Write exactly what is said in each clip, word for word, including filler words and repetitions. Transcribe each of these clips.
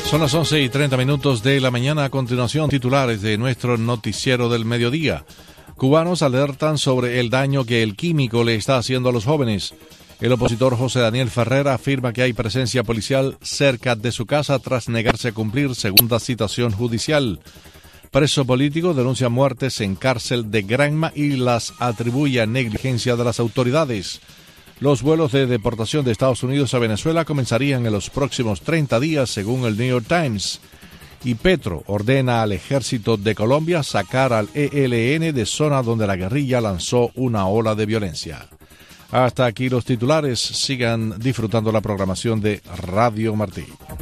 Son las once y treinta minutos de la mañana. A continuación, titulares de nuestro noticiero del mediodía. Cubanos alertan sobre el daño que el químico le está haciendo a los jóvenes. El opositor José Daniel Ferrer afirma que hay presencia policial cerca de su casa tras negarse a cumplir segunda citación judicial. Preso político denuncia muertes en cárcel de Granma y las atribuye a negligencia de las autoridades. Los vuelos de deportación de Estados Unidos a Venezuela comenzarían en los próximos treinta días, según el New York Times. Y Petro ordena al ejército de Colombia sacar al E L N de zona donde la guerrilla lanzó una ola de violencia. Hasta aquí los titulares. Sigan disfrutando la programación de Radio Martí.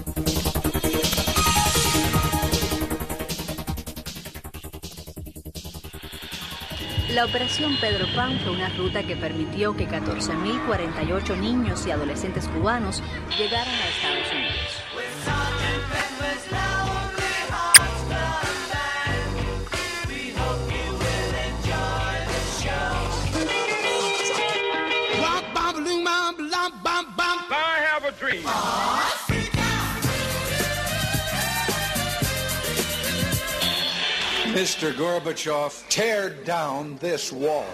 La Operación Pedro Pan fue una ruta que permitió que catorce mil cuarenta y ocho niños y adolescentes cubanos llegaran a Estados Unidos. mister Gorbachev, tear down this wall.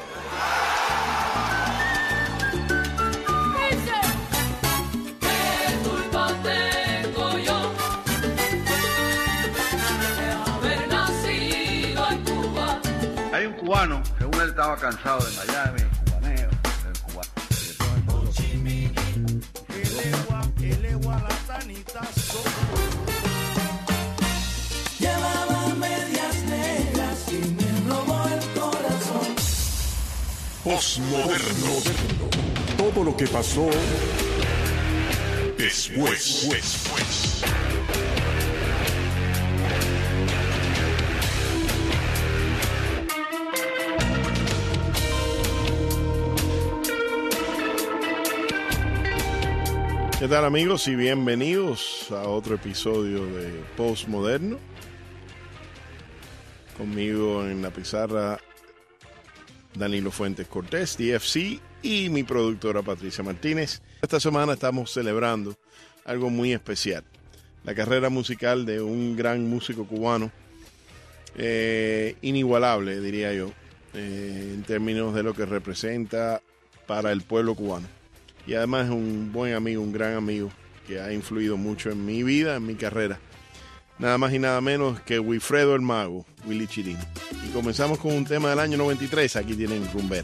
Hay un cubano, según él estaba cansado de Miami, cubaneo, del cubano. Postmoderno. Todo lo que pasó después. después. ¿Qué tal, amigos? Y bienvenidos a otro episodio de Postmoderno. Conmigo en la pizarra Danilo Fuentes Cortés, D F C, y mi productora Patricia Martínez. Esta semana estamos celebrando algo muy especial, la carrera musical de un gran músico cubano, eh, inigualable, diría yo, eh, en términos de lo que representa para el pueblo cubano. Y además es un buen amigo, un gran amigo, que ha influido mucho en mi vida, en mi carrera. Nada más y nada menos que Wilfredo el Mago, Willy Chirino. Y comenzamos con un tema del año noventa y tres. Aquí tienen Rumbera.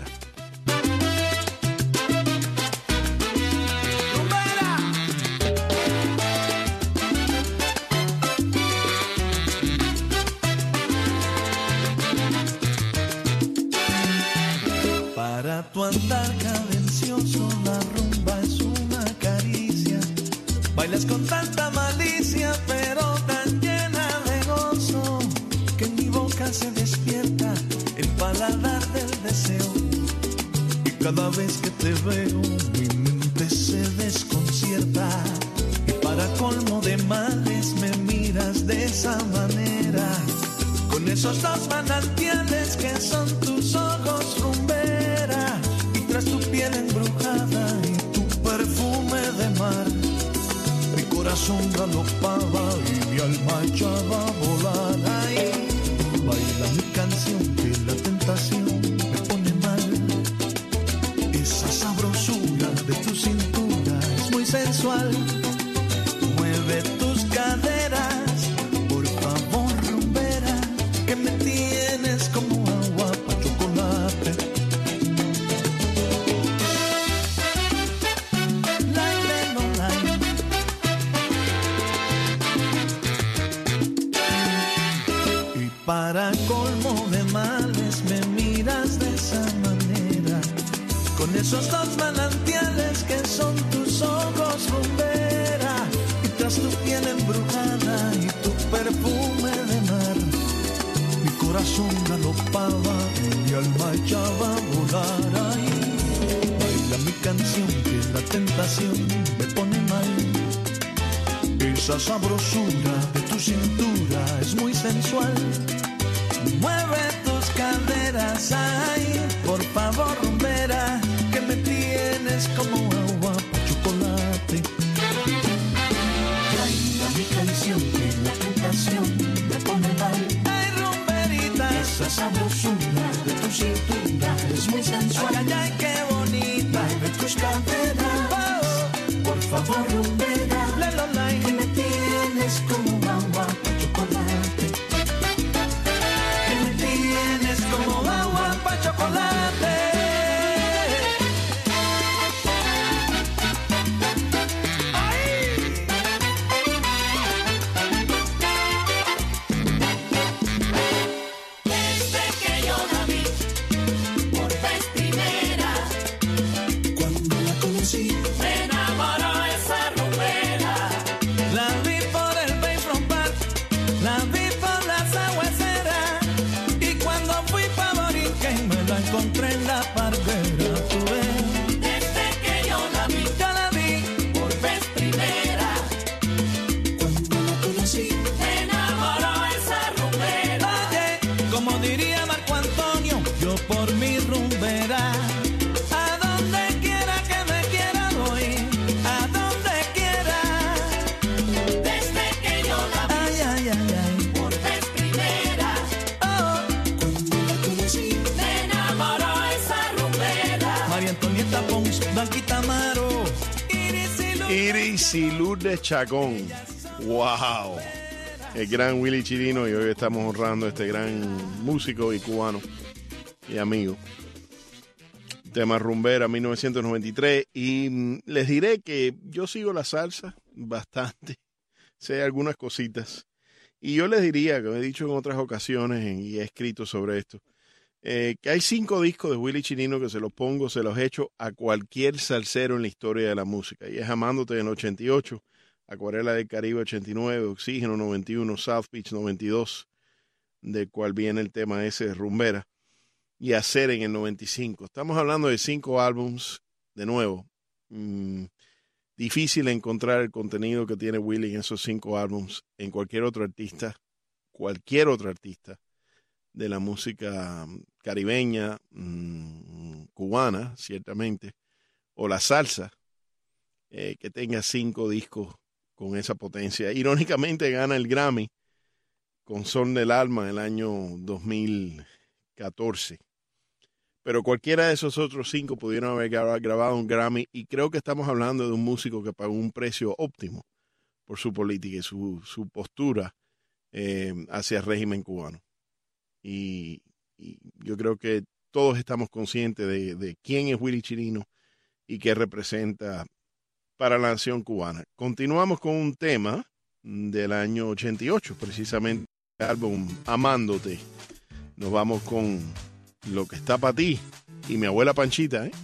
Para tu andar cadencioso, la rumba es una caricia. Bailas con tanta malicia, pero tan llena de gozo, que en mi boca se despierta el paladar del deseo. Y cada vez que te veo, mi mente se desconcierta. Y para colmo de males me miras de esa manera, con esos dos manantiales que son tus ojos, rumbera. Y tras tu piel embrujada y tu perfume de mar, mi corazón galopaba y mi alma echaba a volar. Ay, baila mi canción que la tentación me pone mal. Esa sabrosura de tu cintura es muy sensual. Mueve tus caderas, por favor, rumbera, que me tienes como agua pa' chocolate. Para colmo de males me miras de esa manera, con esos dos manantiales que son tus ojos, rumbera. Y tras tu piel embrujada y tu perfume de mar, mi corazón galopaba y mi alma echaba a volar. Ay, baila mi canción que la tentación me pone mal. Esa sabrosura de tu cintura es muy sensual. Mueve tus caderas, ay, por favor, rumbera, que me tienes como agua pa' chocolate. Baila mi canción que sabrosura de tu cintura es muy sensual. Ay, ay, ay, qué bonita. Mueve tus caderas, oh, por favor, rumbera. La, la, la, que me tienes como agua pa' chocolate. Que me tienes como agua pa' chocolate. Encontré en la barbera, tú ves. Desde que yo la vi, yo la vi por vez primera. Cuando la conocí, me enamoró esa rumbera. Oye, como diría Marco Antonio, yo por mi rumbera. A donde quiera que me quiera voy, a donde quiera. Desde que yo la vi, ay, ay, ay, ay, por vez primera. Oh, cuando la conocí, María Antonieta Pons, Blanquita Amaro, Iris y Lourdes Chacón. ¡Wow! El gran Willy Chirino, y hoy estamos honrando a este gran músico y cubano y amigo. Tema Rumbera, mil novecientos noventa y tres. Y les diré que yo sigo la salsa bastante. Sé algunas cositas. Y yo les diría, que he dicho en otras ocasiones y he escrito sobre esto, Eh, que hay cinco discos de Willy Chirino que se los pongo, se los echo a cualquier salsero en la historia de la música. Y es Amándote en el ochenta y ocho, Acuarela del Caribe ochenta y nueve, Oxígeno noventa y uno, South Beach noventa y dos, del cual viene el tema ese de Rumbera, y Hacer en el noventa y cinco. Estamos hablando de cinco álbums, de nuevo. Mmm, difícil encontrar el contenido que tiene Willy en esos cinco álbums en cualquier otro artista, cualquier otro artista de la música caribeña, mmm, cubana, ciertamente, o la salsa, eh, que tenga cinco discos con esa potencia. Irónicamente gana el Grammy con Son del Alma en el año dos mil catorce. Pero cualquiera de esos otros cinco pudieron haber grabado un Grammy, y creo que estamos hablando de un músico que pagó un precio óptimo por su política y su, su postura eh, hacia el régimen cubano. Y, y yo creo que todos estamos conscientes de, de quién es Willy Chirino y qué representa para la nación cubana. Continuamos con un tema del año ochenta y ocho, precisamente el álbum Amándote. Nos vamos con Lo que está para ti y Mi abuela Panchita, ¿eh?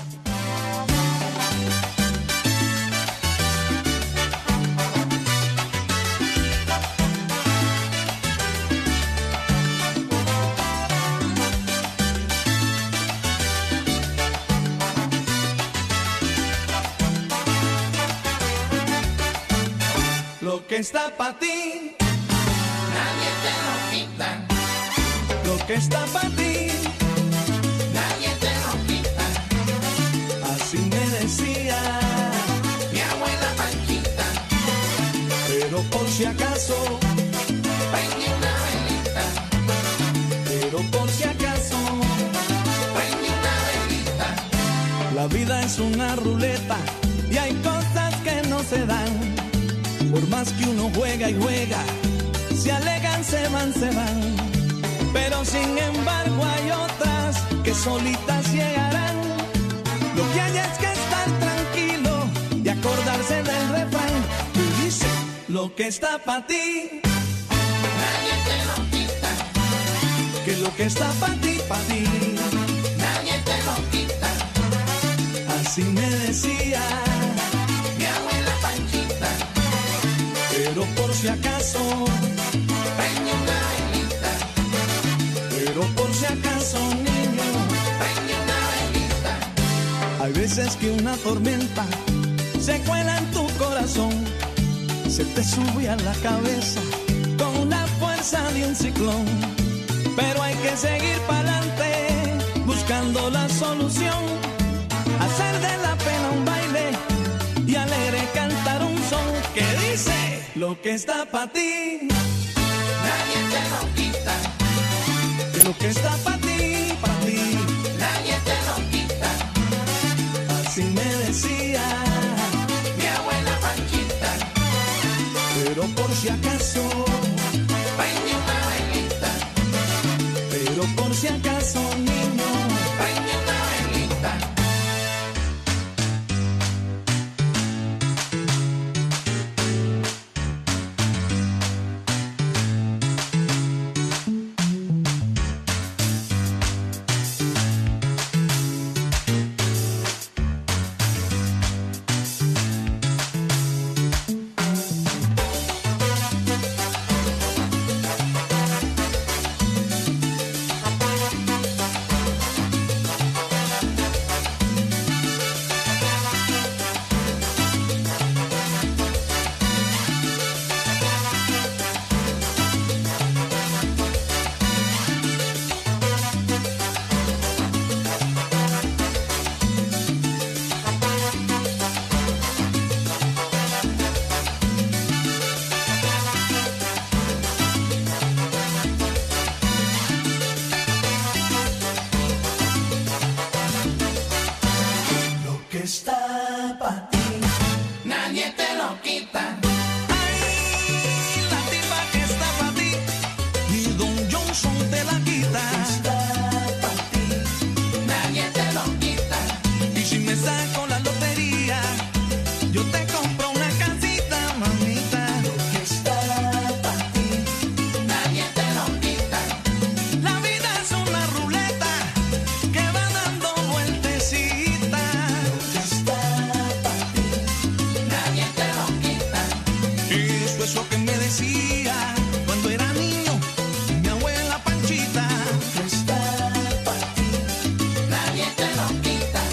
Lo que está para ti, nadie te lo quita. Lo que está para ti, nadie te lo quita. Así me decía mi abuela Panchita. Pero por si acaso, prende una velita. Pero por si acaso, prende una velita. La vida es una ruleta y hay cosas que no se dan. Por más que uno juega y juega, se alegan, se van, se van. Pero sin embargo hay otras que solitas llegarán. Lo que hay es que estar tranquilo y acordarse del refrán que dice: lo que está para ti, nadie te lo quita. Que lo que está para ti, para ti, nadie te lo quita. Así me decía mi abuela Panchita. Pero por si acaso, prende una velita. Pero por si acaso, niño, prende una velita. Hay veces que una tormenta se cuela en tu corazón, se te sube a la cabeza con la fuerza de un ciclón. Pero hay que seguir para adelante, buscando la solución. Hacer de la pena un baile y alegre cantar un son que dice: lo que está para ti, nadie te lo quita. Que lo lo que está para ti, para ti, nadie te lo quita. Así me decía mi abuela Panchita. Pero por si acaso, bañe una velita. Pero por si acaso, niño, bañe una velita. Está para ti, nadie te lo quita. Ay, la tipa que está para ti, ni Don Johnson te la quita. Está para ti, nadie te lo quita. Y si me saco la lotería, yo te compro una casita, mamita. Lo que está para ti, nadie te lo quita. La vida es una ruleta que va dando vueltecitas. Eso que me decía cuando era niño mi abuela Panchita. Está para ti, nadie te lo quita.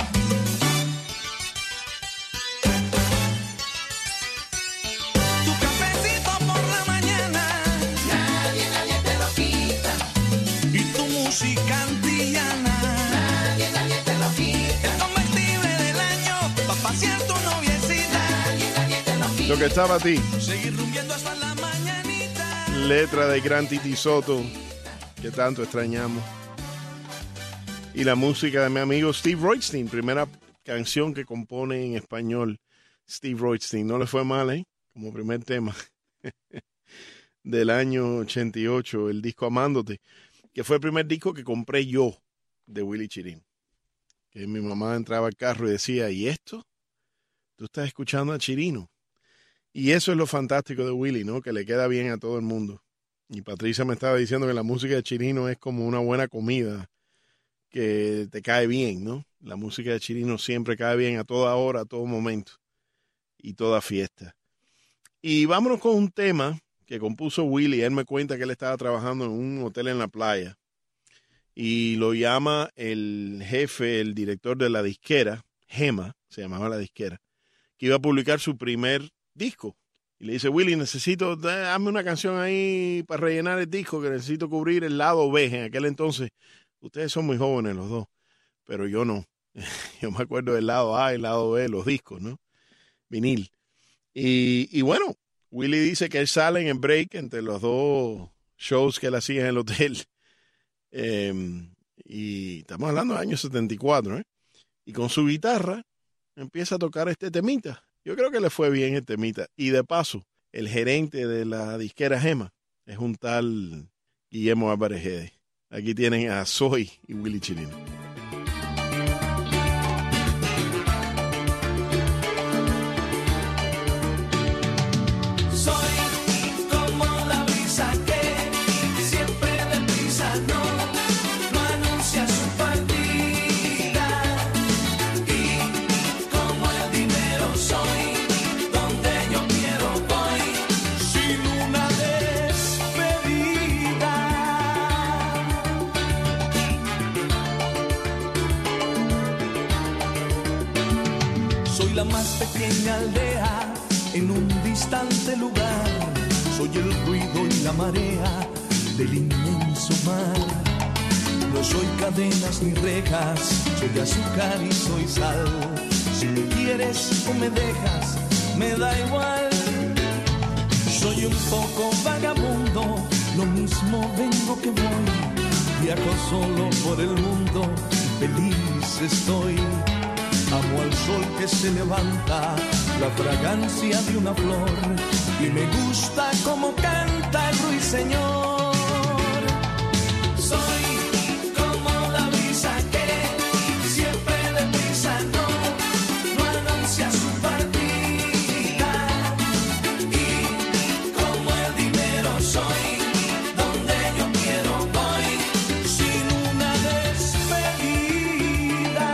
Tu cafecito por la mañana, nadie, nadie te lo quita. Y tu música antillana, nadie, nadie te lo quita. El convertible del año para pasear tu noviecita, nadie, nadie te lo quita. Lo que está para ti. Seguir rumbiendo hasta la mañanita. Letra de Gran Titi Soto, que tanto extrañamos. Y la música de mi amigo Steve Rothstein, primera canción que compone en español Steve Rothstein. No le fue mal, ¿eh? Como primer tema del año ochenta y ocho, el disco Amándote, que fue el primer disco que compré yo de Willy Chirino. Que mi mamá entraba al carro y decía, ¿y esto? ¿Tú estás escuchando a Chirino? Y eso es lo fantástico de Willy, ¿no? Que le queda bien a todo el mundo. Y Patricia me estaba diciendo que la música de Chirino es como una buena comida, que te cae bien, ¿no? La música de Chirino siempre cae bien a toda hora, a todo momento y toda fiesta. Y vámonos con un tema que compuso Willy. Él me cuenta que él estaba trabajando en un hotel en la playa y lo llama el jefe, el director de la disquera, Gema, se llamaba la disquera, que iba a publicar su primer disco. Y le dice, Willy, necesito, dame una canción ahí para rellenar el disco, que necesito cubrir el lado B. En aquel entonces, ustedes son muy jóvenes los dos, pero yo no. Yo me acuerdo del lado A y el lado B, los discos, ¿no? Vinil. Y, y bueno, Willy dice que él sale en el break entre los dos shows que él hacía en el hotel. Eh, y estamos hablando del año setenta y cuatro, ¿eh? Y con su guitarra empieza a tocar este temita. Yo creo que le fue bien el temita. Y de paso, el gerente de la disquera Gema es un tal Guillermo Álvarez Gede. Aquí tienen a Soy y Willy Chirino. La más pequeña aldea en un distante lugar. Soy el ruido y la marea del inmenso mar. No soy cadenas ni rejas, soy azúcar y soy sal. Si me quieres o me dejas, me da igual. Soy un poco vagabundo, lo mismo vengo que voy. Y Viajo solo por el mundo, feliz estoy. Amo al sol que se levanta, la fragancia de una flor, y me gusta como canta el ruiseñor. Soy como la brisa que siempre deprisa no, no anuncia su partida, y como el dinero soy, donde yo quiero voy, sin una despedida.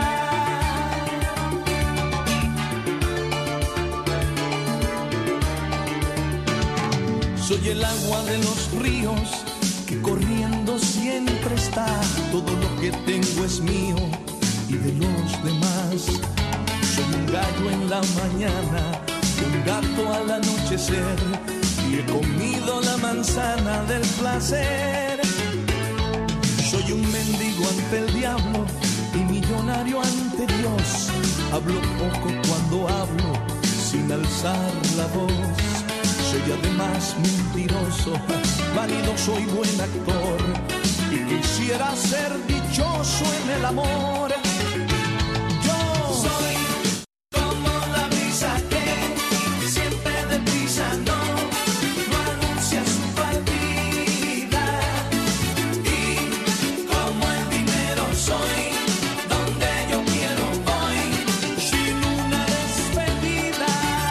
Soy el agua de los ríos que corriendo siempre está. Todo lo que tengo es mío y de los demás. Soy un gallo en la mañana, un gato al anochecer, y he comido la manzana del placer. Soy un mendigo ante el diablo y millonario ante Dios. Hablo poco cuando hablo, sin alzar la voz. Soy además mentiroso, vanidoso y buen actor, y quisiera ser dichoso en el amor. Yo soy como la brisa que siempre deprisa no, no anuncia su partida, y como el dinero soy, donde yo quiero voy, sin una despedida.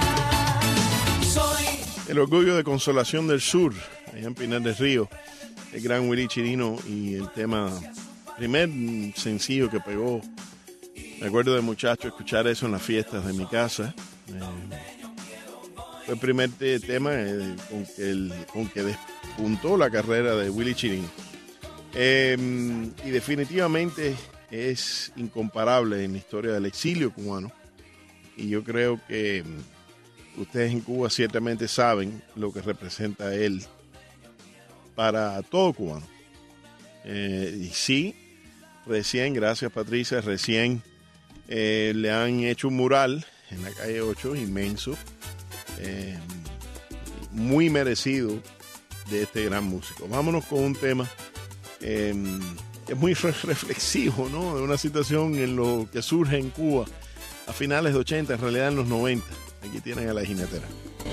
Soy El orgullo de Consolación del Sur, allá en Pinar del Río, el gran Willie Chirino, y el tema, primer sencillo que pegó. Me acuerdo de muchacho escuchar eso en las fiestas de mi casa. Eh, fue el primer te- tema eh, con, que el, con que despuntó la carrera de Willie Chirino. Eh, y definitivamente es incomparable en la historia del exilio cubano. Y yo creo que ustedes en Cuba ciertamente saben lo que representa él para todo cubano. Eh, y sí, recién, gracias Patricia, recién eh, le han hecho un mural en la calle ocho, inmenso, eh, muy merecido de este gran músico. Vámonos con un tema eh, es muy re- reflexivo, ¿no? De una situación en lo que surge en Cuba a finales de ochenta, en realidad en los noventa. Aquí tienen a La Jinetera.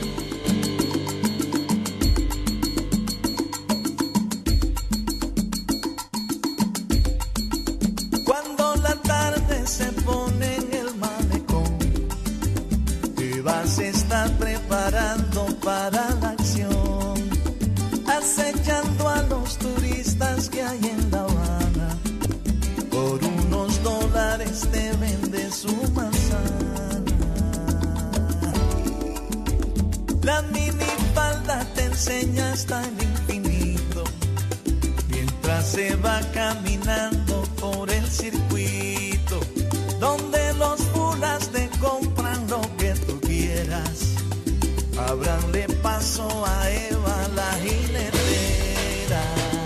Cuando la tarde se pone en el malecón, te vas a estar preparando para la acción, acechando a los turistas que hay en La Habana. Por unos dólares te vende su manzana. La minifalda te enseña hasta el infinito, mientras se va caminando por el circuito, donde los fulas te compran lo que tú quieras. Ábranle paso a Eva la jinetera.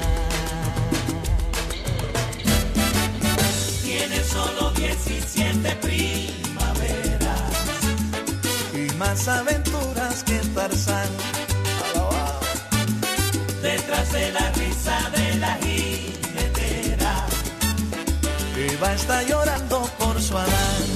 Tiene solo diecisiete primaveras y más aventuras que Tarzán. Detrás de la risa de la jinetera, Eva está llorando por su Adán.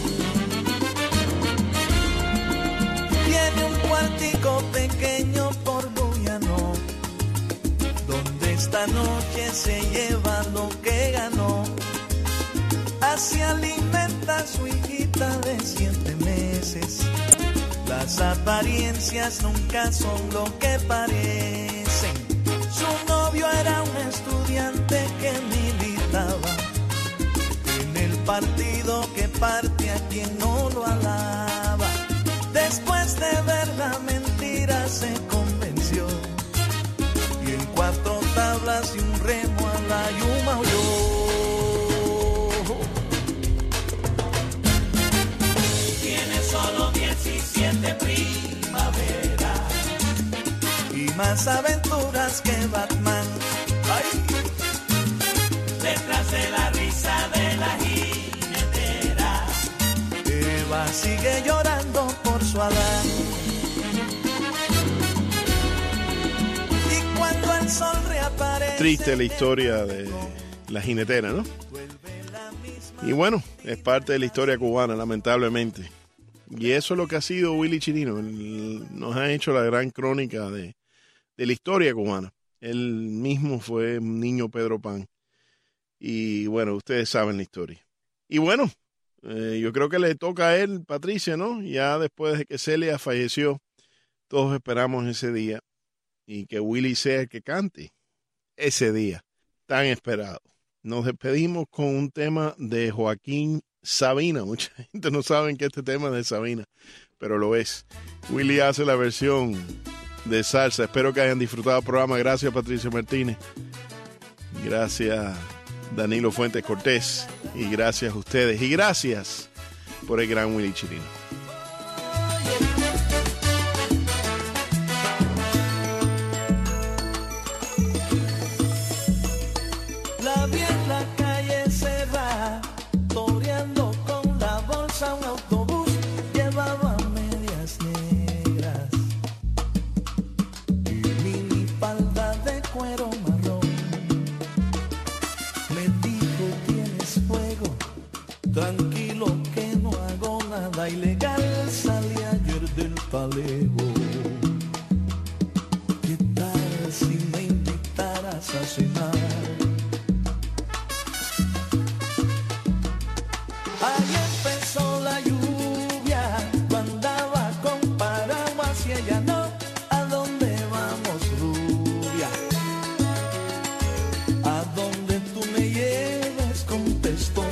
Tiene un cuartico pequeño por Guyano, donde esta noche se lleva lo que ganó. Así alimenta a su hijita de siete meses. Las apariencias nunca son lo que parecen. Su novio era un estudiante que militaba en el partido que parte a quien no lo alaba. Después de ver la mentira se convenció, y en cuatro tablas y un remo a la yuma huyó. Tiene solo diecisiete primaveras y más aventuras que Batman. ¡Ay! Detrás de la risa de la jinetera, Eva sigue llorando por su Adán. Y cuando el sol reaparece triste la historia de la jinetera, ¿no? Y bueno, es parte de la historia cubana, lamentablemente. Y eso es lo que ha sido Willie Chirino. Él nos ha hecho la gran crónica de, de la historia cubana. Él mismo fue un niño Pedro Pan. Y bueno, ustedes saben la historia. Y bueno, eh, yo creo que le toca a él, Patricia, ¿no? Ya después de que Celia falleció, todos esperamos ese día. Y que Willie sea el que cante ese día tan esperado. Nos despedimos con un tema de Joaquín Sabina. Mucha gente no sabe que este tema es de Sabina, pero lo es. Willie hace la versión de salsa. Espero que hayan disfrutado el programa. Gracias, Patricia Martínez. Gracias, Danilo Fuentes Cortés. Y gracias a ustedes. Y gracias por el gran Willie Chirino. La vi en la calle cerrada, toreando con la bolsa un autobús, llevaba medias negras y mini falda de cuero marrón. Me dijo, ¿tienes fuego? Tranquilo que no hago nada ilegal, salí ayer del Palejo. ¿Qué tal si me invitaras a cenar? Ahí empezó la lluvia, yo andaba con paraguas y ella no. ¿A dónde vamos, rubia? A donde tú me lleves, contestó.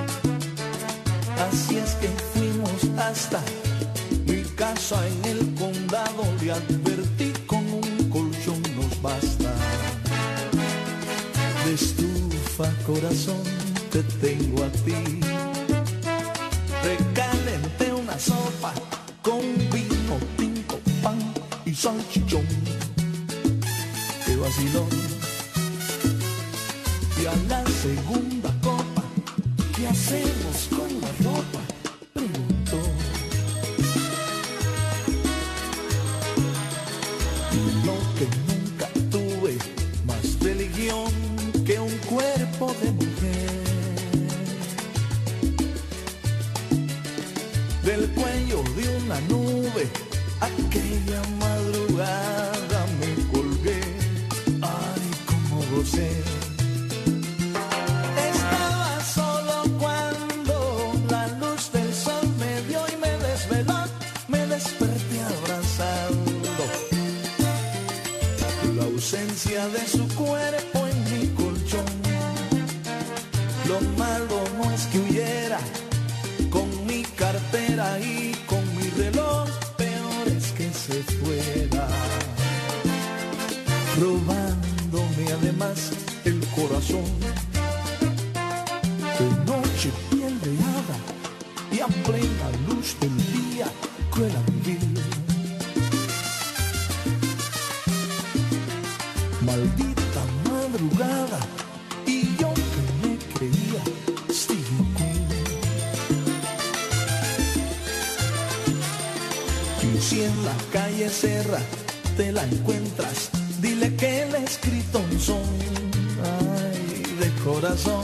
Así es que fuimos hasta mi casa en el condado. Le advertí, con un colchón nos basta. De estufa, corazón, te tengo a ti. Recalenté una sopa con vino tinto, pan y salchichón. Qué vacilón. Y a la segunda copa, ¿qué hacemos con la ropa? Preguntó. Lo que nunca tuve, más religión que un cuerpo de mujer. Del cuello de una nube, aquella madrugada me colgué. Ay, cómo gocé. Estaba solo cuando la luz del sol me dio y me desveló. Me desperté abrazando la ausencia de su cuerpo en mi colchón. Lo malo no es que huyera con mi cartera y con mi reloj, peor es que se fuera, robándome además el corazón. De noche piel de hada y a plena luz del día, cruel a vivir. Maldita madrugada, y yo que me creía Stevie Queen. Y si en la calle Serra te la encuentras, dile que le he escrito un son, ay, de corazón.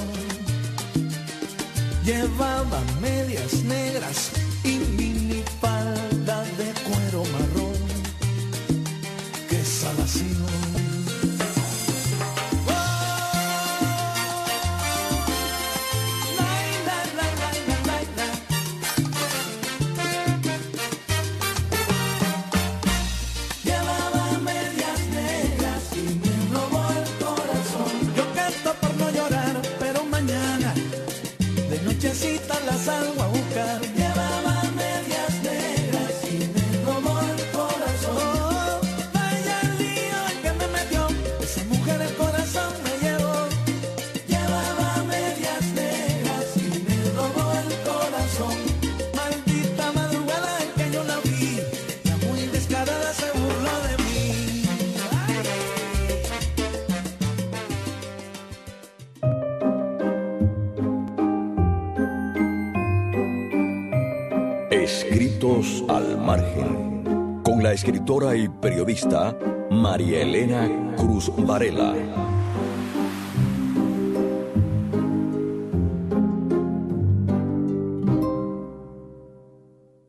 Llevaba medias negras y mini falda de cuero marrón. ¡Qué salación! La salgo a buscar. Llevaba medias negras y me robó el corazón. Oh, vaya el lío en que me metió, esa mujer el corazón me llevó. Llevaba medias negras y me robó el corazón. Maldita madrugada en que yo la vi, la muy descarada se burló de mí. Escritos al margen, con la escritora y periodista María Elena Cruz Varela.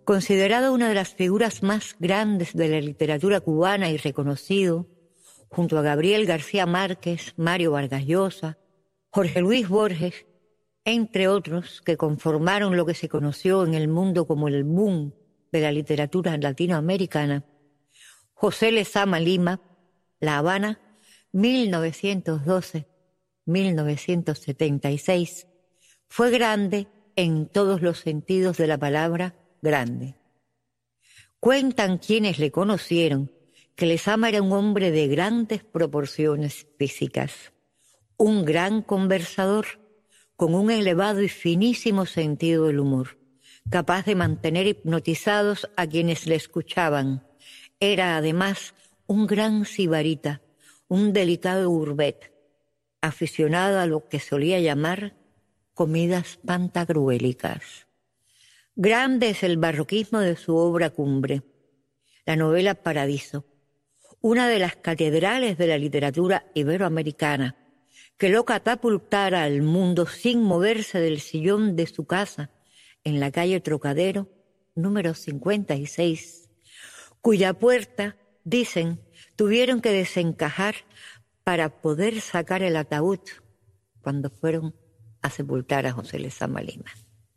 Considerado una de las figuras más grandes de la literatura cubana y reconocido, junto a Gabriel García Márquez, Mario Vargas Llosa, Jorge Luis Borges, entre otros que conformaron lo que se conoció en el mundo como el boom de la literatura latinoamericana, José Lezama Lima, La Habana, mil novecientos doce a mil novecientos setenta y seis, fue grande en todos los sentidos de la palabra grande. Cuentan quienes le conocieron que Lezama era un hombre de grandes proporciones físicas, un gran conversador con un elevado y finísimo sentido del humor, capaz de mantener hipnotizados a quienes le escuchaban. Era además un gran sibarita, un delicado urbet, aficionado a lo que solía llamar comidas pantagruélicas. Grande es el barroquismo de su obra cumbre, la novela Paradiso, una de las catedrales de la literatura iberoamericana, que lo catapultara al mundo sin moverse del sillón de su casa en la calle Trocadero, número cincuenta y seis, cuya puerta, dicen, tuvieron que desencajar para poder sacar el ataúd cuando fueron a sepultar a José Lezama Lima.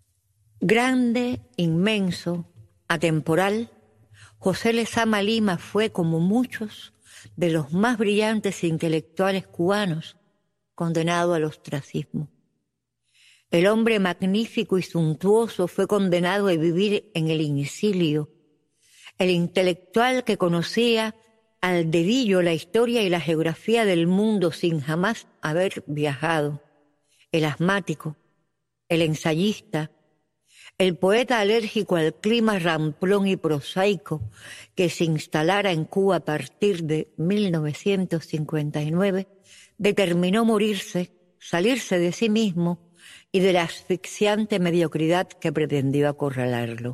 Grande, inmenso, atemporal, José Lezama Lima fue, como muchos de los más brillantes intelectuales cubanos, condenado al ostracismo. El hombre magnífico y suntuoso fue condenado a vivir en el incilio. El intelectual que conocía al dedillo la historia y la geografía del mundo sin jamás haber viajado. El asmático, el ensayista, el poeta alérgico al clima ramplón y prosaico que se instalara en Cuba a partir de mil novecientos cincuenta y nueve, determinó morirse, salirse de sí mismo y de la asfixiante mediocridad que pretendió acorralarlo.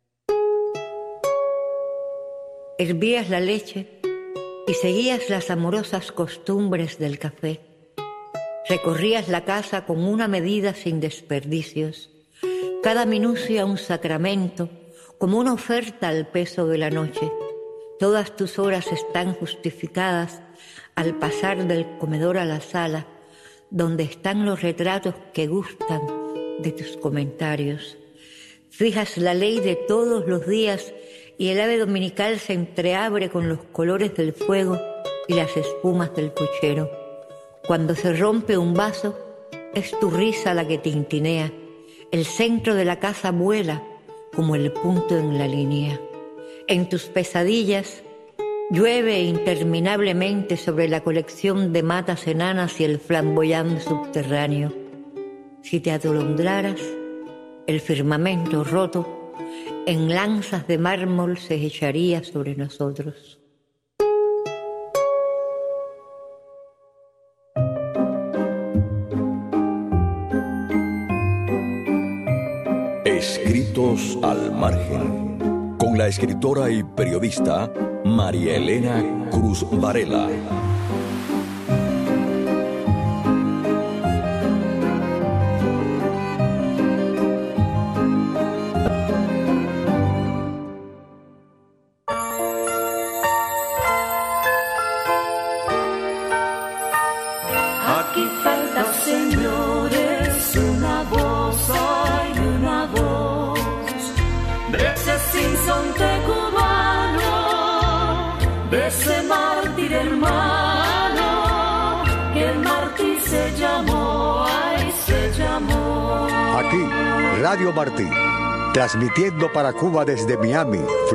Hervías la leche y seguías las amorosas costumbres del café. Recorrías la casa con una medida sin desperdicios, cada minucia un sacramento, como una oferta al peso de la noche. Todas tus horas están justificadas al pasar del comedor a la sala, donde están los retratos que gustan de tus comentarios. Fijas la ley de todos los días y el ave dominical se entreabre con los colores del fuego y las espumas del puchero. Cuando se rompe un vaso, es tu risa la que tintinea. El centro de la casa vuela como el punto en la línea. En tus pesadillas llueve interminablemente sobre la colección de matas enanas y el flamboyán subterráneo. Si te atolondraras, el firmamento roto en lanzas de mármol se echaría sobre nosotros. Escritos al margen, con la escritora y periodista María Elena Cruz Varela. Aquí falta, señores, una voz, hay una voz de ese sinsonte cubano, de ese mártir hermano, que el mártir se llamó, ay, se llamó. Aquí, Radio Martí, transmitiendo para Cuba desde Miami,